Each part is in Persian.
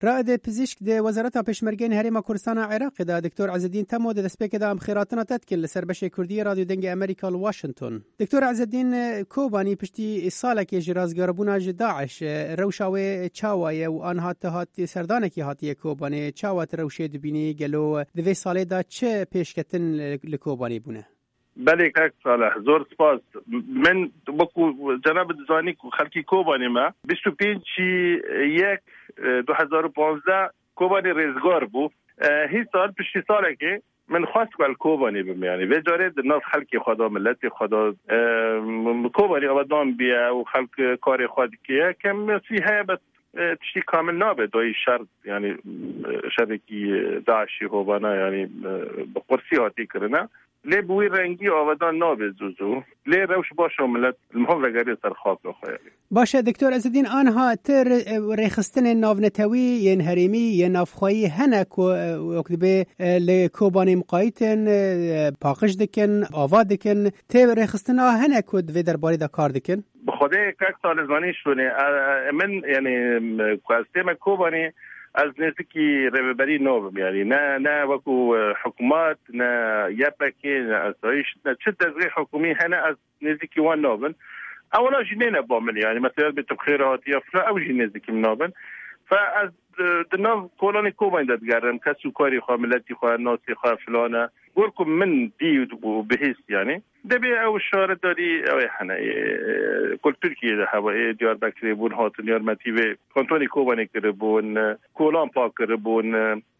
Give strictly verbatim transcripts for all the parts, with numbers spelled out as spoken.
رائد پزیشک د وزارت پشمرگین هرم کردستان عراق دا دکتور عزالدین تمو د دسپیک دا مخیراتنا تدکل لسر بش کردی رادیو دنگ امریکا واشنطن. دکتور عزالدین کوبانی پشتی سالک جرازگاربونا داعش روشاوی چاوای و آنها تهات سردانکی هاتی کوبانی چاوات روشه دبینی گلو دوی ساله دا چه پیشکتن لکوبانی بونه؟ بله کاک صالح زور سپاس. من بکو جناب دزانی خلکی کوبانی ما بیست و پنج یک دو هزار و پانزده کوبانی ریزگار بو. هی سال پشتی ساله که من خواست کل کوبانی بم یعنی و جاره ناف خلکی خدا ملت خدا کوبانی آبادان بیا و خلک کار خود کیه کم سی های بس تشتی کامل نابه دوی شرط یعنی شرکی داعشی خوبانا یعنی بقرسی هاتی کرنا لی بوی رنگی آبادان نابه زوزو لی روش باشه ملت المهم وگری سر خواب نخواهی. باشه دکتور عزالدین آنها تر ریخستن ناونتوی ین هریمی ین نافخوایی هنک وقت به لکوبانی مقایتن پاقش دکن آوا دکن تر ریخستن هنک ود و درباره دا کار دکن؟ بخوده یک سال زمانی شونه من یعنی کوستیم کوبانی از نزدیکی رهبری نوبم یعنی نه نه وکو حکومت نه یپکی نه اسایش نه چه تزریع حکومی هنه از نزدیکی وان نوبن اولا جنين بامل يعني مثلا بتبخيرات يفلا او جي نزدیکی نوبن فاز دناف كولوني كوبا دتقرن كسو كاري خاملتي خا ناسي خا فلانه قولكم من دي بهيس يعني دبي او الشارع داري او احنا كل تركيا ده هوا ديار بكري بون هات ديار ماتيفي كونتوني كوباني كربون كولان باك كربون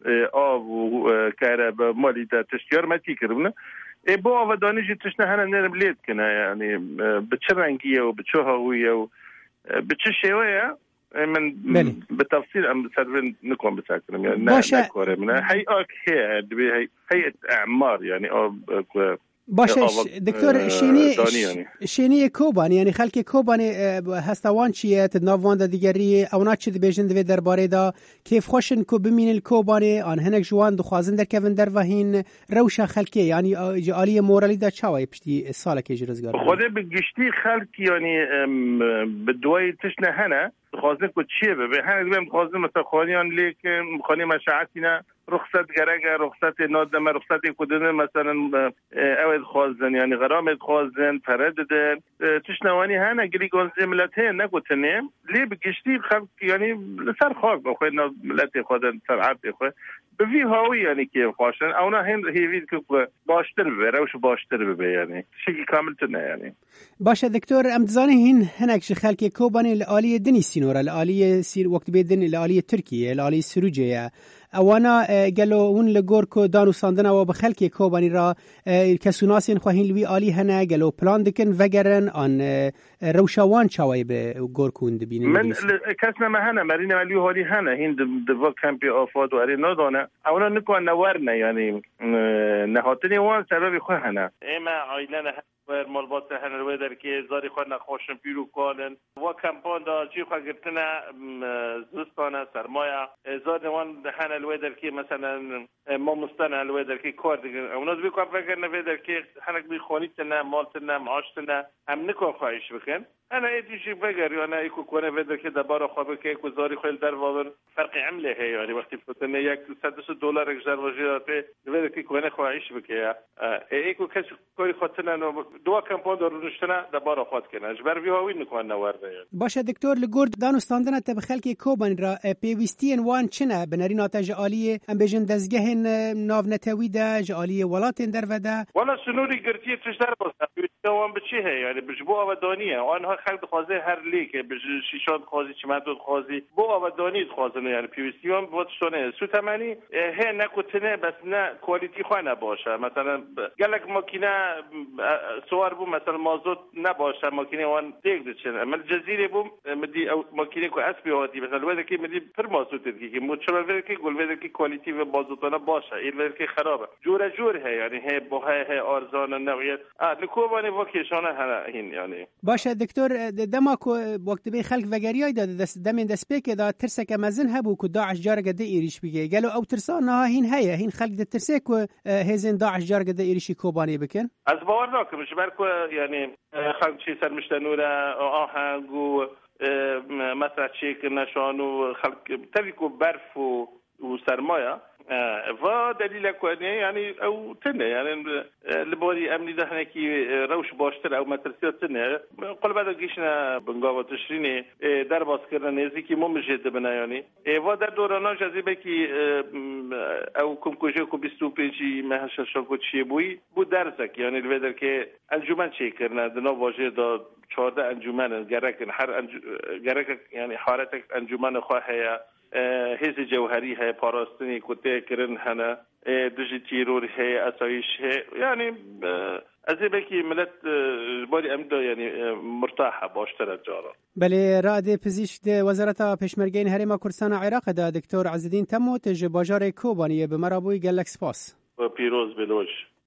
او كهرب مالي ده تشتيار ماتي كربون ای با آودانی جی تشنه هنه نرم لید کنه یعنی به چه رنگیه و به چه هاویه و به چه شیوه من به تفصیل ام سرون نکن بسکنم یعنی نه نکاره منه هی آک هی هی هی اعمار یعنی آب باشه دکتر شینی شینی کوبانی یعنی خلک کوبانی هستوان چیه تناوان دا دیگری اونا چی بیشتر دوی درباره دا کیف خوشن کو بمین کوبانی آن هنگ جوان دخوازن در کون در وهین روشا خلکی یعنی جالی مورالی دا چاوی پشتی سال که جرزگار خوده بگشتی خلک یعنی بدوای تشنه هنه خوازن کو چیه به هنگ بهم خوازن مثلا خانیان لیک خانی مشاعتینا رخصت گرگه رخصت نادمه رخصت کدنه مثلا اول خوازن یعنی غرام خوازن پرددن تشنوانی هنه گلی گنزی ملته نگوتنه لی بگشتی خلق یعنی سر خاک بخواه ملت خودن سر عرض خواه به وی هاوی یعنی که خواشن اونا هند هیوید که باشتر ببه روش باشتر ببه یعنی شکی کامل تنه یعنی باشه دکتور امتزانه هین هنکش خلق کوبانی لآلی دنی سینورا لآلی سیر وقت بیدن لآلی ترکیه لآلی سروجه اوانا گلو اون لگور کو دانو ساندنا و بخلکی کوبانی را کسوناسین خواهین لوی آلی هنه گلو پلان دکن وگرن آن روشاوان چاوی به گور کون دبینه من کسنا ما هنه مرینه ملیو حالی هنه هین دو کمپی آفاد و اری ندانه اونا نکوان نورنه یعنی نهاتنی وان سببی خواه هنه ایما عایلن ور مالبات هنروی در که زاری خواه نخواشن پیرو کالن و کمپان دا چی خواه گرتنه زستانه سرمایه زاری وان هنروی در که مثلا ما مستن هنروی در که کار دیگه اونا دوی کار بگرنه وی در که هنک بی خونیتنه مالتنه معاشتنه هم نکن خواهش بکن انا ایدیشی بگری انا ایکو کنه وی در که دبارا خواه بکن ایکو زاری خواه در وابر فرق عمله هی یعنی وقتی فتنه یک صدس دلار اکجر واجه وی در که کنه خواهش بکن ایکو کسی کاری خواهتنه دو کمپان دارونشتنه دبارا خواهد کنه اجبر وی هاوی نکن نورده باشه دکتور لگورد دانستاندنه تب خلکی کوبان را پیوستین وان چنه بناری ناتج آلیه ام بیجن دزگه ناو نتوی ده جالی ولاتین در وده والا سنوری گرتیه تشتر باسته پیوستوان بچه هی یعنی بجبو آودانیه آنها خلق خوازه هر لیکه بج شیشان خوازی چمدود خوازی بو آودانید خوازنه یعنی پیوستیوان بودشونه سو تمنی هی نکوتنه بس نه کوالیتی خواه نباشه مثلا گلک ماکینه سوار بوم مثلا مازوت نباشه ماکینه وان دیگ دچن من جزیره بوم مدی ماکینه کو اسبی هاتی مثلا ولی که مدی پر مازوت دیگه که مچور ولی که گل ولی که کوالیتی و مازوتانه باشه این ولی که خرابه جور جور هی یعنی هی با هی ارزان نوعیت اه لکوبانی واکیشانه هین یعنی باشه دکتور دما کو وقت به خلق وگریای داد دست دمن دست پک دا ترسک مزن هبو کو داعش جارگه ده ایریش بگه گلو او ترسان ها هین هيا هین خلق ده ترسک هزن داعش جارگه ده ایریشی کوبانی بکن از باور ناکم مش برکو یعنی خلق چی سر مشتنوره آهنگ و مطرح چیک نشان و خلق تریکو برف و و سرمایه و دلیل کنه یعنی او تنه یعنی لباری امنی دهنه کی روش باشتر او مترسیات تنه قل بعد گیشنا بنگاه تشرینه در باز کردن نزدیکی ممجد بنا یعنی و در دوران جذبه کی او کم کجا کو بیست و پنج ماهش شاگو چی بوی بود درسک یعنی الودر که انجمن چی کردن دنا واژه دا چهارده انجمن گرک هر انج... گرک یعنی حالت انجمن خواهی هیز جوهری های پاراستنی کته کرن هنه دژی تیرور های اسایش های یعنی از بکی ملت باری امدا یعنی مرتاحه باشتر جارا. بله راد پزشک وزارت پشمرگین هرم کردستان عراق دا دکتور عزالدین تمو تج باجار کوبانی به مرابوی گلکس پاس. و پیروز بلوش.